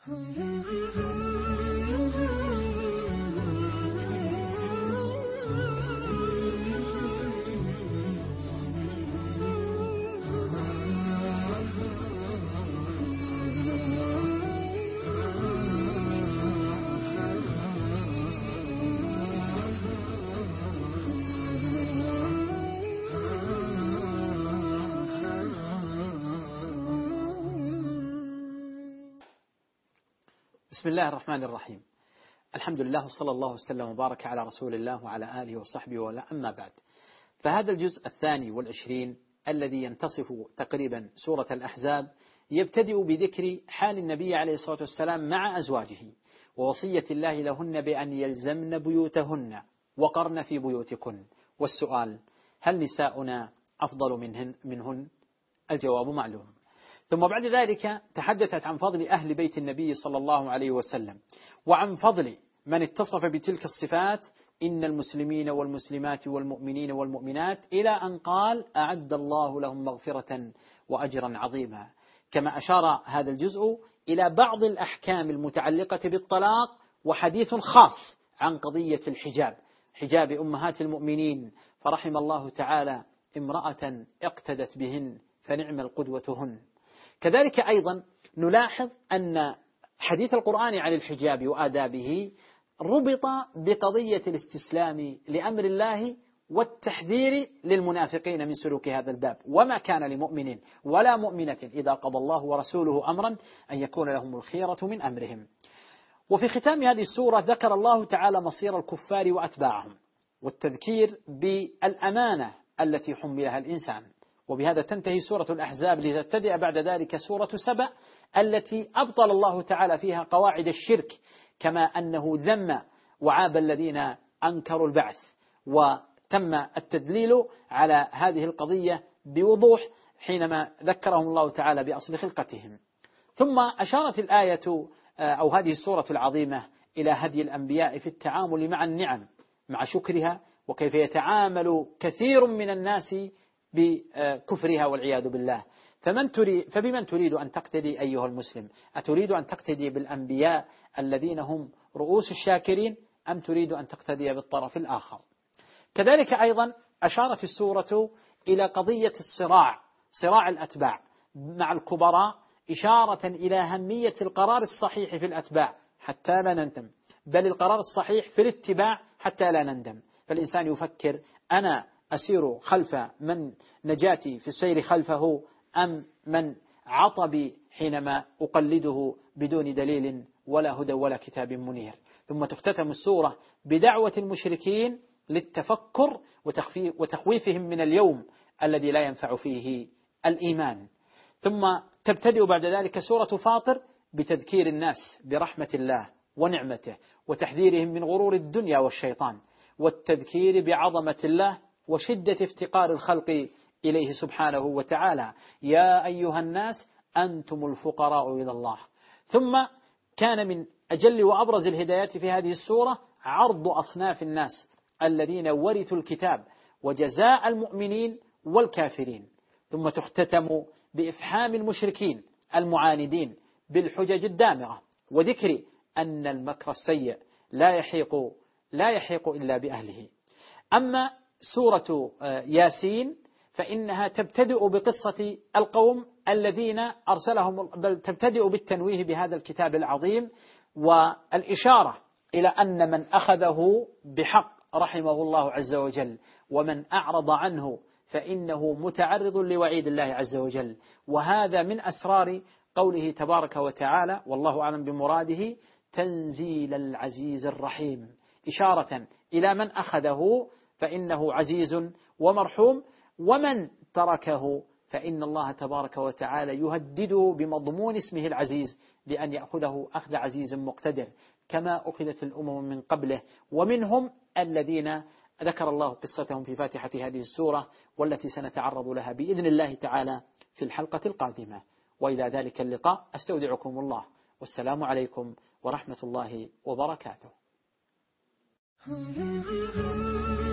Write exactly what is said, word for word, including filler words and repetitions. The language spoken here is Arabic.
بسم الله الرحمن الرحيم. الحمد لله وصلى الله وسلم وبارك على رسول الله وعلى آله وصحبه ولا أما بعد، فهذا الجزء الثاني والعشرين الذي ينتصف تقريبا سورة الأحزاب يبتدئ بذكر حال النبي عليه الصلاة والسلام مع أزواجه ووصية الله لهن بأن يلزمن بيوتهن وقرن في بيوتكن. والسؤال: هل نساؤنا أفضل منهن, منهن؟ الجواب معلوم. ثم بعد ذلك تحدثت عن فضل أهل بيت النبي صلى الله عليه وسلم وعن فضل من اتصف بتلك الصفات: إن المسلمين والمسلمات والمؤمنين والمؤمنات، إلى أن قال: أعد الله لهم مغفرة وأجرا عظيما. كما أشار هذا الجزء إلى بعض الأحكام المتعلقة بالطلاق وحديث خاص عن قضية الحجاب، حجاب أمهات المؤمنين، فرحم الله تعالى امرأة اقتدت بهن فنعم القدوة هن. كذلك أيضا نلاحظ أن حديث القرآن عن الحجاب وآدابه ربط بقضية الاستسلام لأمر الله والتحذير للمنافقين من سلوك هذا الباب. وما كان لمؤمن ولا مؤمنة إذا قضى الله ورسوله أمرا أن يكون لهم الخيرة من أمرهم. وفي ختام هذه السورة ذكر الله تعالى مصير الكفار وأتباعهم والتذكير بالأمانة التي حملها الإنسان. وبهذا تنتهي سورة الأحزاب لتبتدئ بعد ذلك سورة سبأ التي أبطل الله تعالى فيها قواعد الشرك، كما أنه ذم وعاب الذين أنكروا البعث، وتم التدليل على هذه القضية بوضوح حينما ذكرهم الله تعالى بأصل خلقتهم. ثم أشارت الآية أو هذه السورة العظيمة إلى هدي الأنبياء في التعامل مع النعم مع شكرها، وكيف يتعامل كثير من الناس بكفرها والعياذ بالله. فمن تريد فبمن تريد أن تقتدي أيها المسلم؟ أتريد أن تقتدي بالأنبياء الذين هم رؤوس الشاكرين، أم تريد أن تقتدي بالطرف الآخر؟ كذلك أيضا أشارت السورة إلى قضية الصراع، صراع الأتباع مع الكبراء، إشارة إلى أهمية القرار الصحيح في الأتباع حتى لا نندم، بل القرار الصحيح في الاتباع حتى لا نندم. فالإنسان يفكر: أنا أسير خلف من نجاتي في السير خلفه، أم من عطبي حينما أقلده بدون دليل ولا هدى ولا كتاب منير؟ ثم تختتم السورة بدعوة المشركين للتفكر وتخويفهم من اليوم الذي لا ينفع فيه الإيمان. ثم تبتدئ بعد ذلك سورة فاطر بتذكير الناس برحمة الله ونعمته وتحذيرهم من غرور الدنيا والشيطان، والتذكير بعظمة الله وشدة افتقار الخلق إليه سبحانه وتعالى: يا أيها الناس أنتم الفقراء إلى الله. ثم كان من أجل وأبرز الهدايات في هذه السورة عرض أصناف الناس الذين ورثوا الكتاب وجزاء المؤمنين والكافرين. ثم تختتم بإفحام المشركين المعاندين بالحجج الدامغة، وذكر أن المكر السيء لا يحيق لا يحيق إلا بأهله. أما سورة ياسين فإنها تبتدئ بقصة القوم الذين أرسلهم، بل تبتدئ بالتنويه بهذا الكتاب العظيم والإشارة إلى أن من أخذه بحق رحمه الله عز وجل، ومن أعرض عنه فإنه متعرض لوعيد الله عز وجل. وهذا من أسرار قوله تبارك وتعالى، والله أعلم بمراده: تنزيل العزيز الرحيم، إشارة إلى من أخذه فإنه عزيز ومرحوم، ومن تركه فإن الله تبارك وتعالى يهدده بمضمون اسمه العزيز بأن يأخذه أخذ عزيز مقتدر، كما أخذت الأمم من قبله، ومنهم الذين ذكر الله قصتهم في فاتحة هذه السورة، والتي سنتعرض لها بإذن الله تعالى في الحلقة القادمة. وإلى ذلك اللقاء أستودعكم الله، والسلام عليكم ورحمة الله وبركاته.